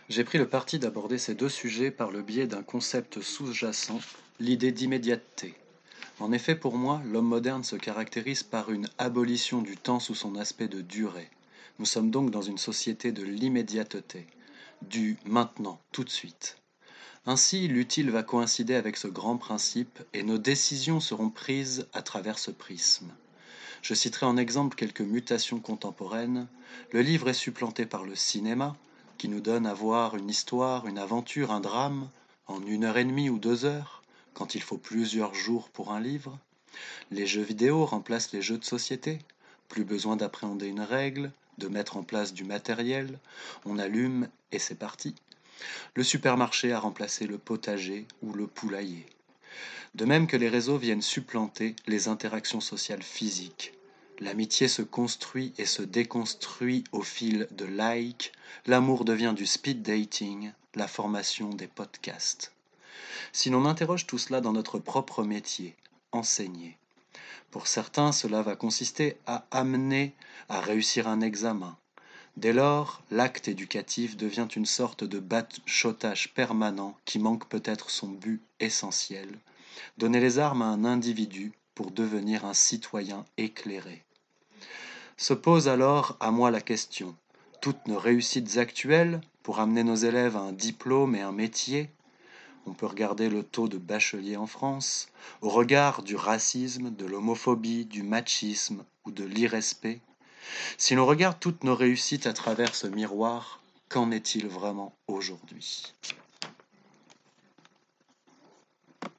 J'ai pris le parti d'aborder ces deux sujets par le biais d'un concept sous-jacent, l'idée d'immédiateté. En effet, pour moi, l'homme moderne se caractérise par une abolition du temps sous son aspect de durée. Nous sommes donc dans une société de l'immédiateté, du maintenant, tout de suite. Ainsi, l'utile va coïncider avec ce grand principe et nos décisions seront prises à travers ce prisme. Je citerai en exemple quelques mutations contemporaines. Le livre est supplanté par le cinéma, qui nous donne à voir une histoire, une aventure, un drame, en 1 heure et demie ou 2 heures, quand il faut plusieurs jours pour un livre. Les jeux vidéo remplacent les jeux de société. Plus besoin d'appréhender une règle, de mettre en place du matériel. On allume et c'est parti. Le supermarché a remplacé le potager ou le poulailler. De même que les réseaux viennent supplanter les interactions sociales physiques. L'amitié se construit et se déconstruit au fil de likes, l'amour devient du speed dating, la formation des podcasts. Si l'on interroge tout cela dans notre propre métier, enseigner, pour certains cela va consister à amener à réussir un examen. Dès lors, l'acte éducatif devient une sorte de bachotage permanent qui manque peut-être son but essentiel, donner les armes à un individu pour devenir un citoyen éclairé. Se pose alors à moi la question, toutes nos réussites actuelles pour amener nos élèves à un diplôme et un métier, on peut regarder le taux de bacheliers en France, au regard du racisme, de l'homophobie, du machisme ou de l'irrespect. Si l'on regarde toutes nos réussites à travers ce miroir, qu'en est-il vraiment aujourd'hui ?